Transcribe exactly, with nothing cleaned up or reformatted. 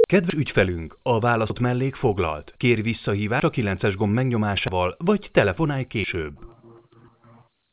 Kedves ügyfelünk, a választott mellék foglalt. Kérj visszahívást a kilences gomb megnyomásával, vagy telefonálj később.